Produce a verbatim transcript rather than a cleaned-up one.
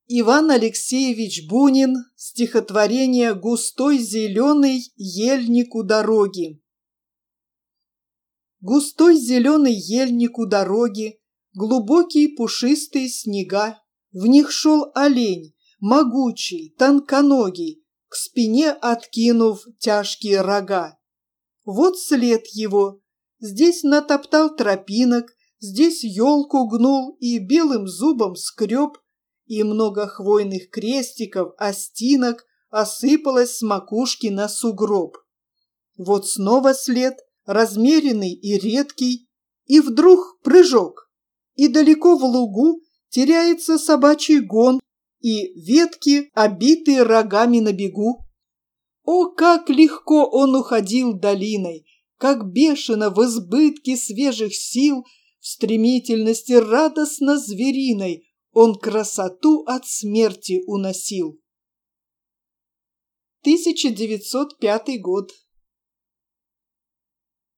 Иван Алексеевич Бунин. Стихотворение «Густой зеленый ельник у дороги». Густой зеленый ельник у дороги, глубокие пушистые снега. В них шел олень, могучий, тонконогий, к спине откинув тяжкие рога. Вот след его. Здесь натоптал тропинок, здесь елку гнул и белым зубом скреб, и много хвойных крестиков, остинок осыпалось с макушки на сугроб. Вот снова след, размеренный и редкий, и вдруг прыжок, и далеко в лугу теряется собачий гон, и ветки, обитые рогами на бегу. О, как легко он уходил долиной, как бешено в избытке свежих сил, в стремительности радостно-звериной он красоту от смерти уносил. тысяча девятьсот пятый год.